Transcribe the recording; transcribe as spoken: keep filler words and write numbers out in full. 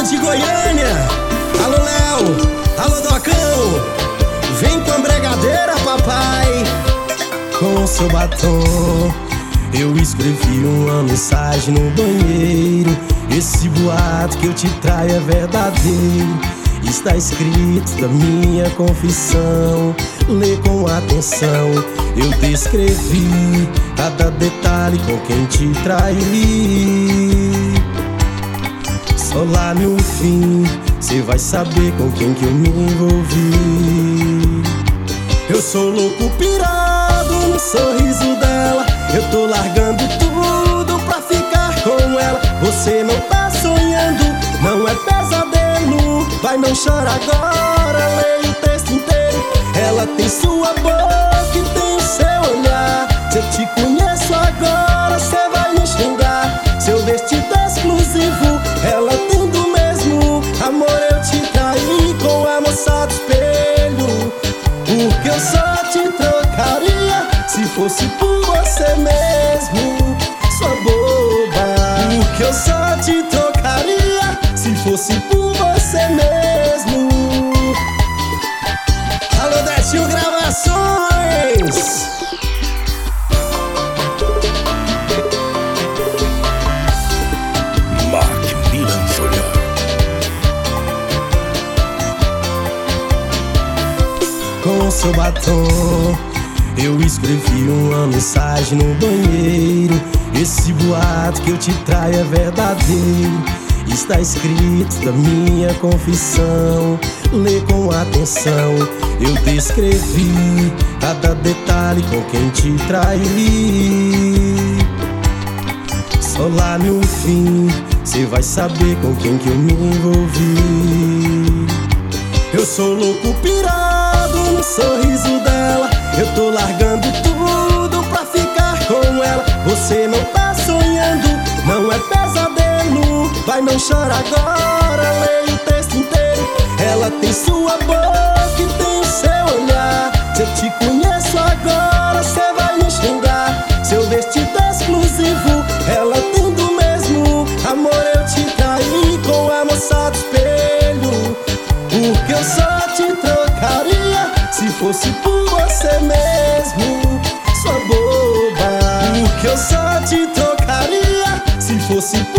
de Goiânia. Alô, Léo, alô, Docão, vem com a bregadeira, papai. Com seu batom eu escrevi uma mensagem no banheiro. Esse boato que eu te traio é verdadeiro. Está escrito na minha confissão. Lê com atenção. Eu descrevi cada detalhe com quem te traí. Só lá no fim cê vai saber com quem que eu me envolvi. Eu sou louco pirado no sorriso dela. Eu tô largando tudo pra ficar com ela. Você não tá sonhando, não é pesadelo. Vai, não chora agora, leia o texto inteiro. Ela tem sua boca e tem o seu olhar. Se eu te conheço agora, cê vai me xingar. Seu vestido exclusivo, ela tem do mesmo. Amor, eu te traí com a moça do espelho. Porque eu só te trocaria se fosse por você mesmo, sua boba. Porque eu só te trocaria se fosse por você mesmo. Alô, Detinho Gravações. Macmillan Júnior. Com seu batom eu escrevi uma mensagem no banheiro. Esse boato que eu te traio é verdadeiro. Está escrito na minha confissão. Lê com atenção. Eu descrevi cada detalhe com quem te traí. Só lá no fim cê vai saber com quem que eu me envolvi. Eu sou louco pirado no sorriso dela. Eu tô largando tudo pra ficar com ela. Você não tá sonhando, não é pesadelo. Vai, não chora agora, leia o texto inteiro. Ela tem sua boca e tem o seu olhar. Se eu te conheço agora, cê vai me xingar. Seu vestido exclusivo, ela tem do mesmo. Amor, eu te traí com a moça do espelho. Porque eu só te trocaria se fosse por você mesmo, sua boba. Porque eu só te trocaria se fosse por